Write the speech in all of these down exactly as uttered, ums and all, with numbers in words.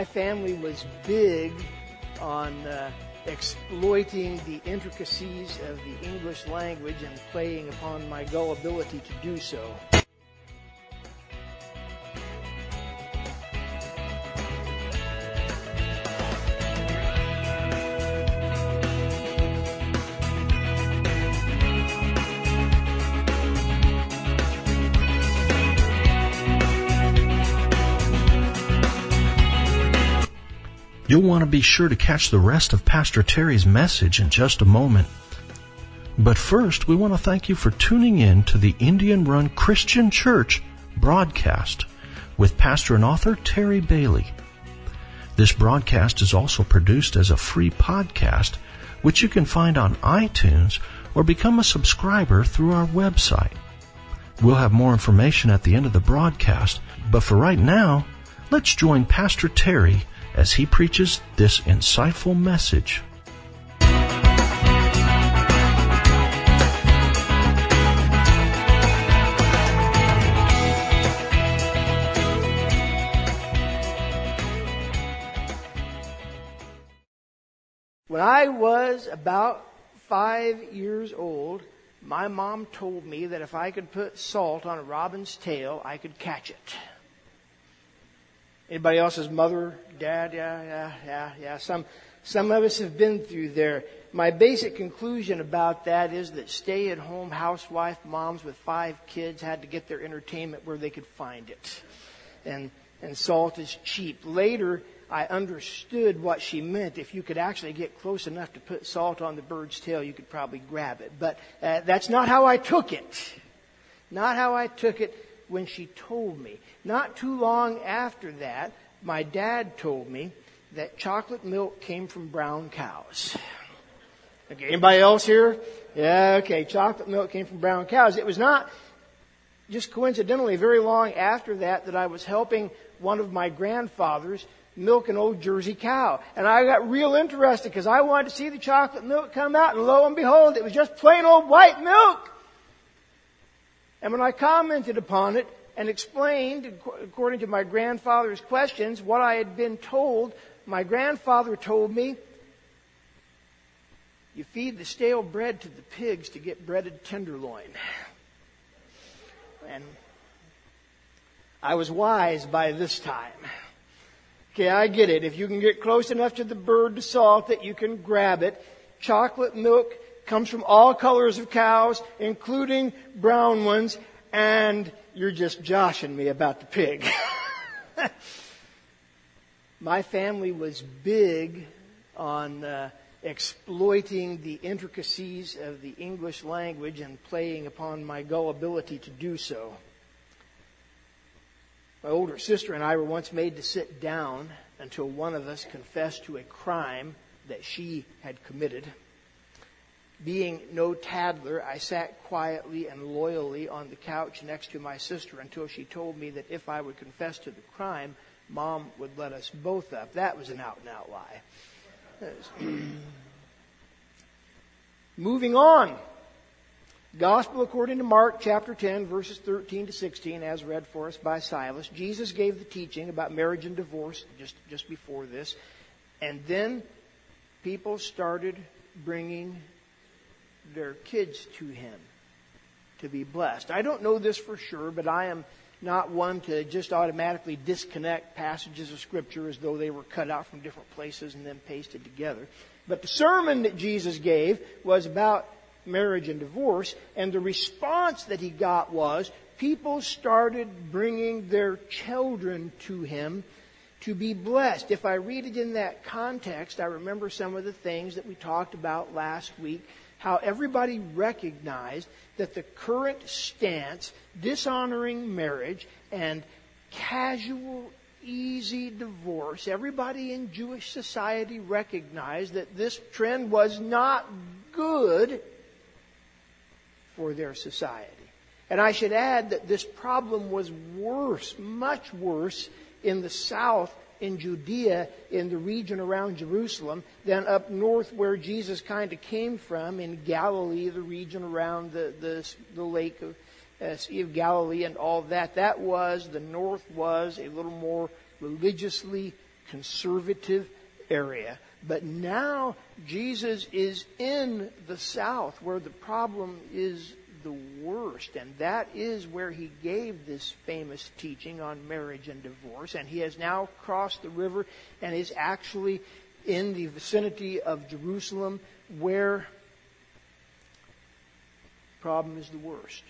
My family was big on uh, exploiting the intricacies of the English language and playing upon my gullibility to do so. You'll want to be sure to catch the rest of Pastor Terry's message in just a moment. But first, we want to thank you for tuning in to the Indian Run Christian Church broadcast with pastor and author Terry Bailey. This broadcast is also produced as a free podcast, which you can find on iTunes or become a subscriber through our website. We'll have more information at the end of the broadcast, but for right now, let's join Pastor Terry as he preaches this insightful message. When I was about five years old, my mom told me that if I could put salt on a robin's tail, I could catch it. Anybody else's mother, dad? Yeah, yeah, yeah, yeah. Some, some of us have been through there. My basic conclusion about that is that stay-at-home housewife moms with five kids had to get their entertainment where they could find it. And, and salt is cheap. Later, I understood what she meant. If you could actually get close enough to put salt on the bird's tail, you could probably grab it. But uh, that's not how I took it. Not how I took it when she told me. Not too long after that, my dad told me that chocolate milk came from brown cows. Okay, anybody else here? Yeah, okay, chocolate milk came from brown cows. It was not just coincidentally very long after that that I was helping one of my grandfathers milk an old Jersey cow. And I got real interested because I wanted to see the chocolate milk come out, and lo and behold, it was just plain old white milk. And when I commented upon it and explained, according to my grandfather's questions, what I had been told, my grandfather told me, you feed the stale bread to the pigs to get breaded tenderloin. And I was wise by this time. Okay, I get it. If you can get close enough to the bird to salt it, you can grab it. Chocolate milk comes from all colors of cows, including brown ones, and you're just joshing me about the pig. My family was big on uh, exploiting the intricacies of the English language and playing upon my gullibility to do so. My older sister and I were once made to sit down until one of us confessed to a crime that she had committed. Being no tattler, I sat quietly and loyally on the couch next to my sister until she told me that if I would confess to the crime, Mom would let us both up. That was an out-and-out lie. Moving on. Gospel according to Mark chapter ten, verses thirteen to sixteen, as read for us by Silas. Jesus gave the teaching about marriage and divorce just, just before this. And then people started bringing their kids to him to be blessed. I don't know this for sure, but I am not one to just automatically disconnect passages of Scripture as though they were cut out from different places and then pasted together. But the sermon that Jesus gave was about marriage and divorce, and the response that he got was people started bringing their children to him to be blessed. If I read it in that context, I remember some of the things that we talked about last week, how everybody recognized that the current stance, dishonoring marriage and casual, easy divorce, everybody in Jewish society recognized that this trend was not good for their society. And I should add that this problem was worse, much worse, in the south, in Judea, in the region around Jerusalem, than up north where Jesus kind of came from, in Galilee, the region around the, the, the lake of uh, Sea of Galilee and all that. That was, the north was a little more religiously conservative area. But now Jesus is in the South where the problem is the worst. And that is where he gave this famous teaching on marriage and divorce. And he has now crossed the river and is actually in the vicinity of Jerusalem where the problem is the worst.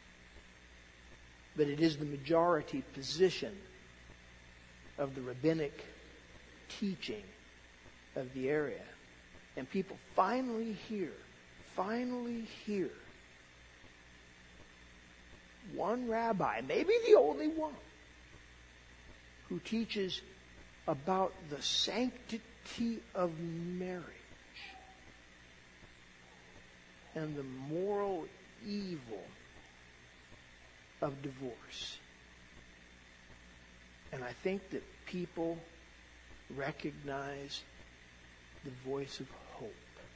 But it is the majority position of the rabbinic teaching of the area. And people finally hear, finally hear one rabbi, maybe the only one, who teaches about the sanctity of marriage and the moral evil of divorce. And I think that people recognize the voice of hope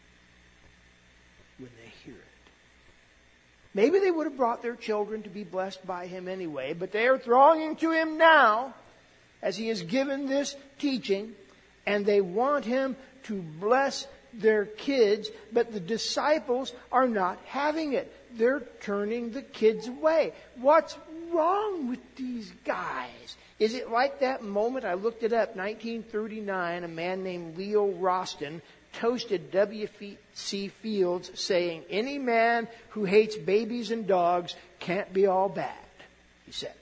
when they hear it. Maybe they would have brought their children to be blessed by him anyway, but they are thronging to him now as he has given this teaching, and they want him to bless their kids, but the disciples are not having it. They're turning the kids away. What's wrong with these guys? Is it like that moment? I looked it up, nineteen thirty-nine, a man named Leo Roston toasted W C Fields saying, "Any man who hates babies and dogs can't be all bad," he said.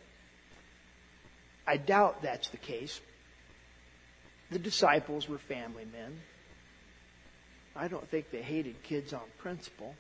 I doubt that's the case. The disciples were family men. I don't think they hated kids on principle.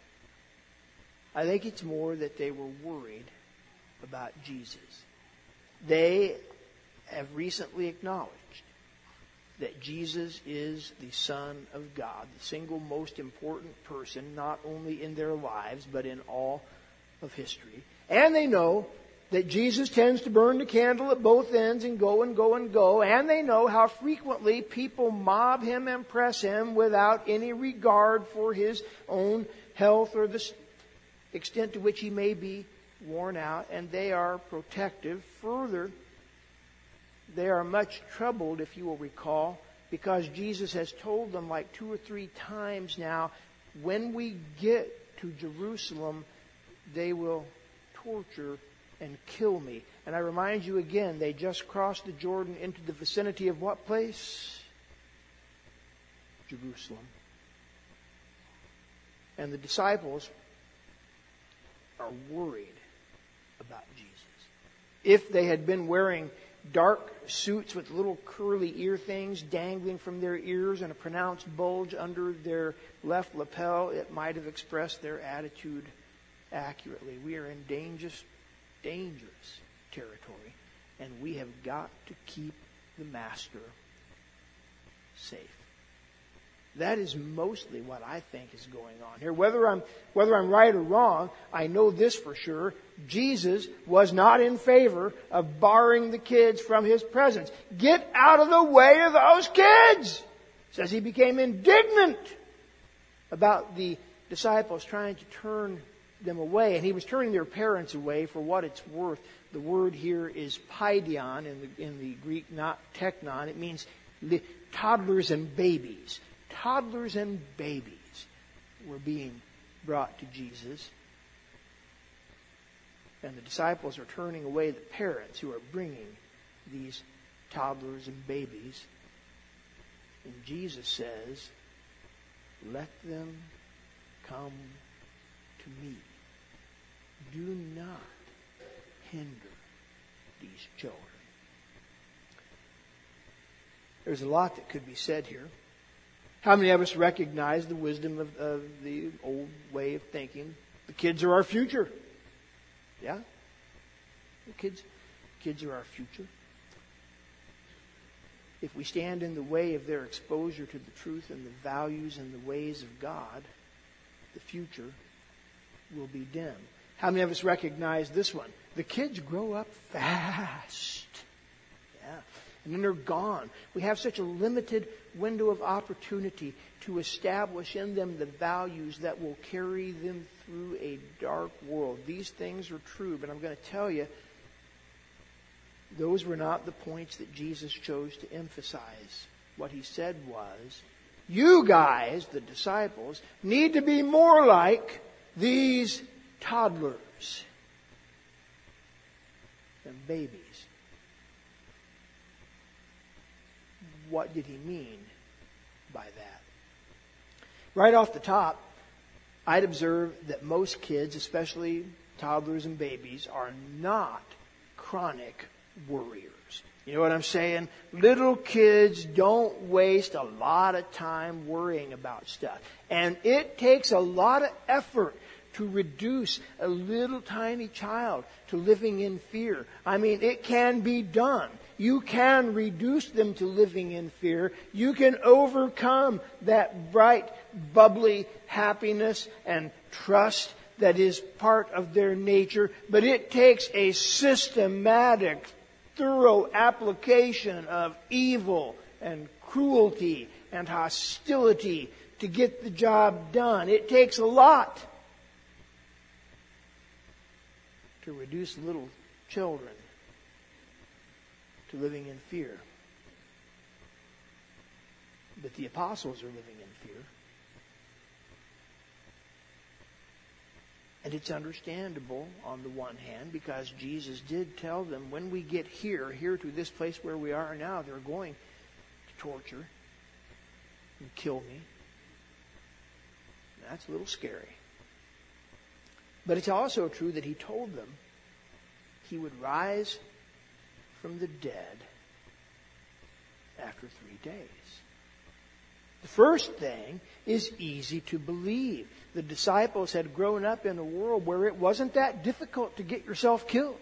I think it's more that they were worried about Jesus. They have recently acknowledged that Jesus is the Son of God, the single most important person, not only in their lives, but in all of history. And they know that Jesus tends to burn the candle at both ends and go and go and go. And they know how frequently people mob him and press him without any regard for his own health or the extent to which he may be worn out. And they are protective. Further, they are much troubled, if you will recall, because Jesus has told them like two or three times now, when we get to Jerusalem, they will torture and kill me. And I remind you again, they just crossed the Jordan into the vicinity of what place? Jerusalem. And the disciples are worried about Jesus. If they had been wearing dark suits with little curly ear things dangling from their ears and a pronounced bulge under their left lapel, it might have expressed their attitude accurately. We are in dangerous, dangerous territory, and we have got to keep the master safe. That is mostly what I think is going on here. Whether I'm whether I'm right or wrong, I know this for sure. Jesus was not in favor of barring the kids from his presence. Get out of the way of those kids! Says he became indignant about the disciples trying to turn them away. And he was turning their parents away for what it's worth. The word here is paidion in the, in the Greek, not teknon. It means the toddlers and babies. Toddlers and babies were being brought to Jesus. And the disciples are turning away the parents who are bringing these toddlers and babies. And Jesus says, "Let them come to me. Do not hinder these children." There's a lot that could be said here. How many of us recognize the wisdom of, of the old way of thinking? The kids are our future. Yeah? The kids, kids are our future. If we stand in the way of their exposure to the truth and the values and the ways of God, the future will be dim. How many of us recognize this one? The kids grow up fast. Yeah. And then they're gone. We have such a limited window of opportunity to establish in them the values that will carry them through a dark world. These things are true, but I'm going to tell you, those were not the points that Jesus chose to emphasize. What he said was, you guys, the disciples, need to be more like these toddlers than babies. What did he mean by that? Right off the top, I'd observe that most kids, especially toddlers and babies, are not chronic worriers. You know what I'm saying? Little kids don't waste a lot of time worrying about stuff. And it takes a lot of effort to reduce a little tiny child to living in fear. I mean, it can be done. You can reduce them to living in fear. You can overcome that bright, bubbly happiness and trust that is part of their nature. But it takes a systematic, thorough application of evil and cruelty and hostility to get the job done. It takes a lot to reduce little children to living in fear. But the apostles are living in fear. And it's understandable on the one hand, because Jesus did tell them, when we get here, here to this place where we are now, they're going to torture and kill me. That's a little scary. But it's also true that he told them he would rise from the dead after three days. The first thing is easy to believe. The disciples had grown up in a world where it wasn't that difficult to get yourself killed.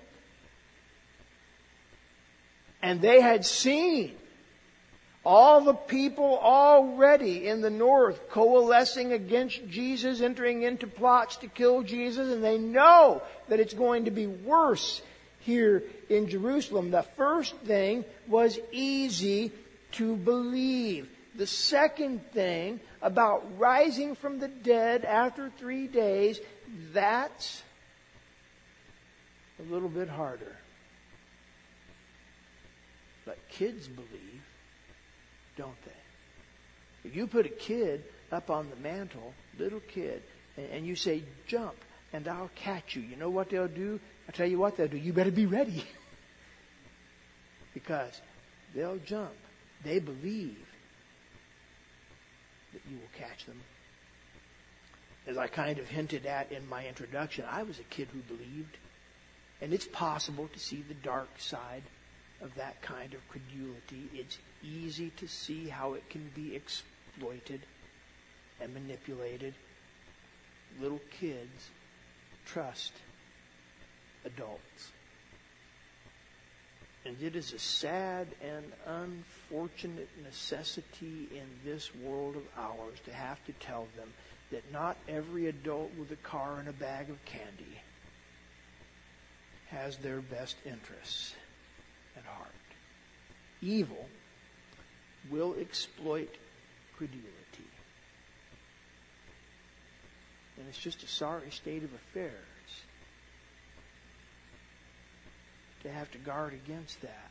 And they had seen all the people already in the north coalescing against Jesus, entering into plots to kill Jesus, and they know that it's going to be worse here in Jerusalem. The first thing was easy to believe. The second thing about rising from the dead after three days, that's a little bit harder. But kids believe, don't they? If you put a kid up on the mantle, little kid, and, and you say, jump, and I'll catch you, you know what they'll do? I'll tell you what they'll do. You better be ready. Because they'll jump. They believe that you will catch them. As I kind of hinted at in my introduction, I was a kid who believed. And it's possible to see the dark side of that kind of credulity. It's easy to see how it can be exploited and manipulated. Little kids trust adults. And it is a sad and unfortunate necessity in this world of ours to have to tell them that not every adult with a car and a bag of candy has their best interests at heart. Evil will exploit credulity. And it's just a sorry state of affairs to have to guard against that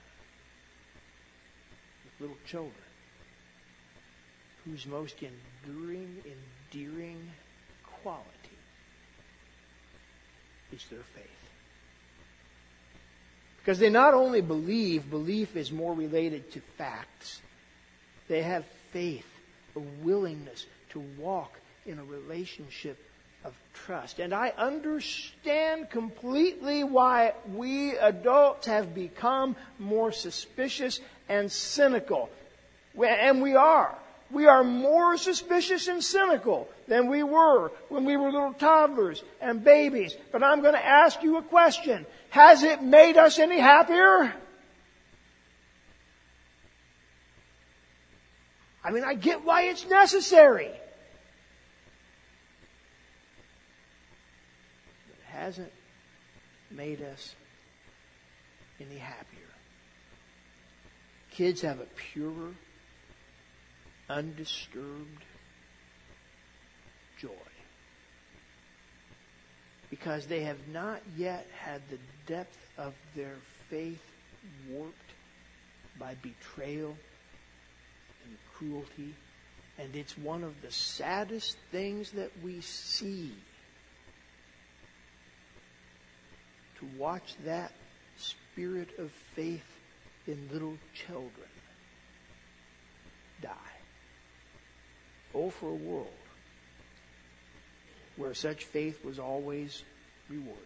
with little children whose most enduring, endearing quality is their faith. Because they not only believe, belief is more related to facts. They have faith, a willingness to walk in a relationship of trust. And I understand completely why we adults have become more suspicious and cynical. And we are. We are more suspicious and cynical than we were when we were little toddlers and babies. But I'm going to ask you a question. Has it made us any happier? I mean, I get why it's necessary. Hasn't made us any happier. Kids have a purer, undisturbed joy because they have not yet had the depth of their faith warped by betrayal and cruelty. And it's one of the saddest things that we see, to watch that spirit of faith in little children die. Oh, for a world where such faith was always rewarded.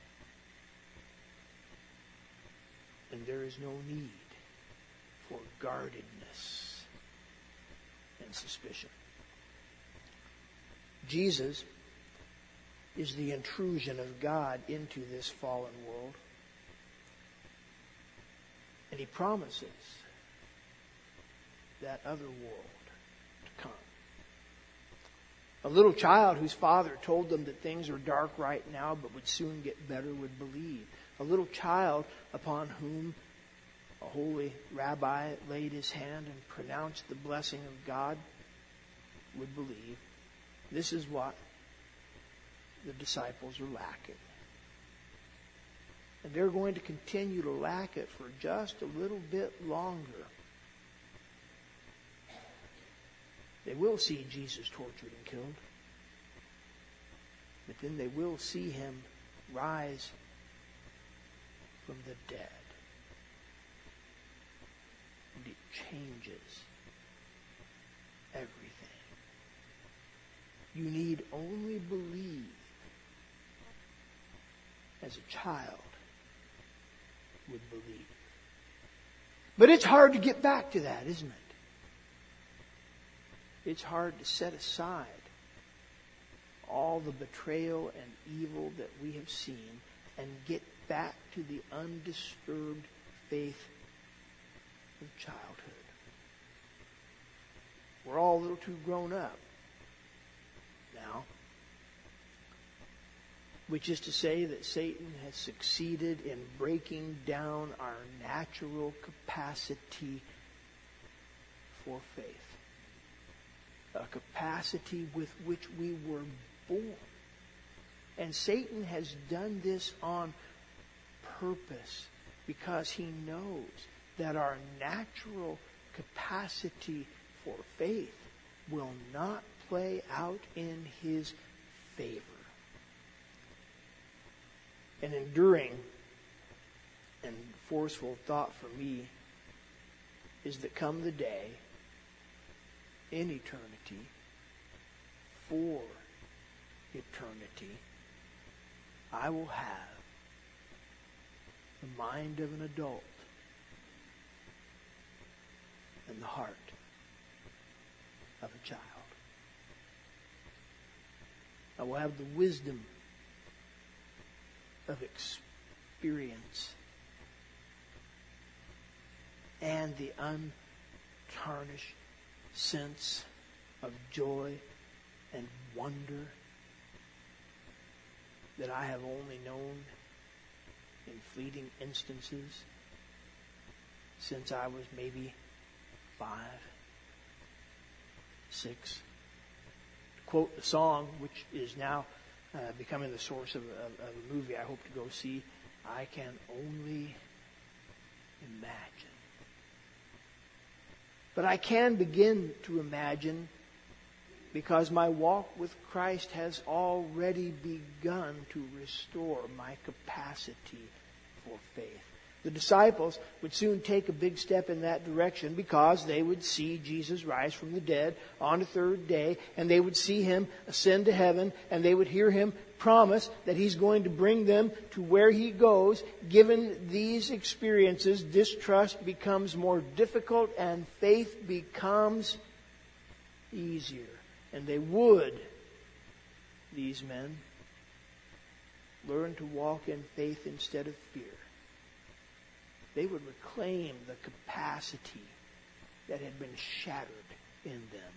And there is no need for guardedness and suspicion. Jesus is the intrusion of God into this fallen world. And He promises that other world to come. A little child whose father told them that things are dark right now but would soon get better would believe. A little child upon whom a holy rabbi laid his hand and pronounced the blessing of God would believe. This is what the disciples are lacking. And they're going to continue to lack it for just a little bit longer. They will see Jesus tortured and killed. But then they will see Him rise from the dead. And it changes everything. You need only believe as a child would believe. But it's hard to get back to that, isn't it? It's hard to set aside all the betrayal and evil that we have seen and get back to the undisturbed faith of childhood. We're all a little too grown up now. Which is to say that Satan has succeeded in breaking down our natural capacity for faith. A capacity with which we were born. And Satan has done this on purpose because he knows that our natural capacity for faith will not play out in his favor. An enduring and forceful thought for me is that come the day, in eternity, for eternity, I will have the mind of an adult and the heart of a child. I will have the wisdom of experience and the untarnished sense of joy and wonder that I have only known in fleeting instances since I was maybe five, six. To quote the song, which is now uh, becoming the source of, of, of a movie I hope to go see, I can only imagine. But I can begin to imagine because my walk with Christ has already begun to restore my capacity for faith. The disciples would soon take a big step in that direction because they would see Jesus rise from the dead on the third day, and they would see Him ascend to heaven, and they would hear Him promise that He's going to bring them to where He goes. Given these experiences, distrust becomes more difficult and faith becomes easier. And they would, these men, learn to walk in faith instead of fear. They would reclaim the capacity that had been shattered in them.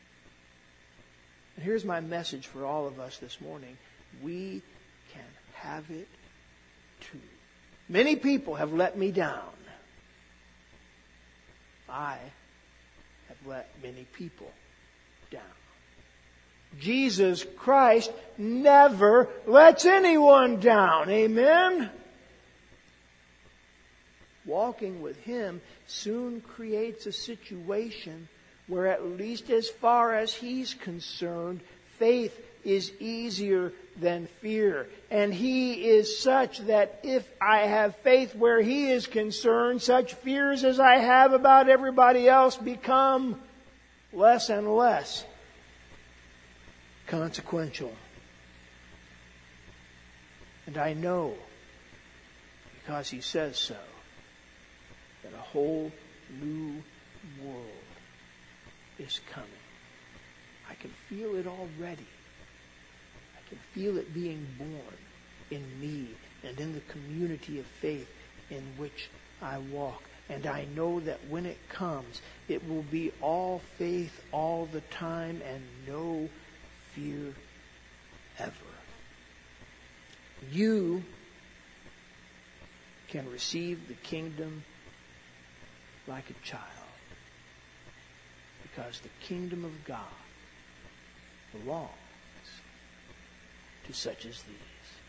And here's my message for all of us this morning. We can have it too. Many people have let me down. I have let many people down. Jesus Christ never lets anyone down. Amen? walking with Him soon creates a situation where, at least as far as He's concerned, faith is easier than fear. And He is such that if I have faith where He is concerned, such fears as I have about everybody else become less and less consequential. And I know, because He says so, that a whole new world is coming. I can feel it already. I can feel it being born in me and in the community of faith in which I walk. And I know that when it comes, it will be all faith all the time and no fear ever. You can receive the kingdom like a child, because the kingdom of God belongs to such as these.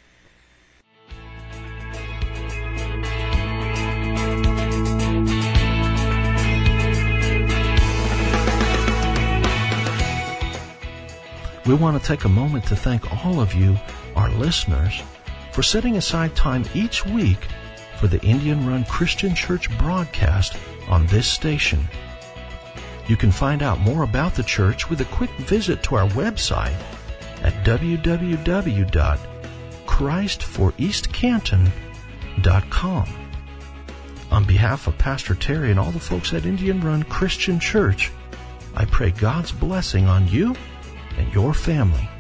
We want to take a moment to thank all of you, our listeners, for setting aside time each week for the Indian Run Christian Church broadcast on this station. You can find out more about the church with a quick visit to our website at w w w dot christ for east canton dot com. On behalf of Pastor Terry and all the folks at Indian Run Christian Church, I pray God's blessing on you and your family.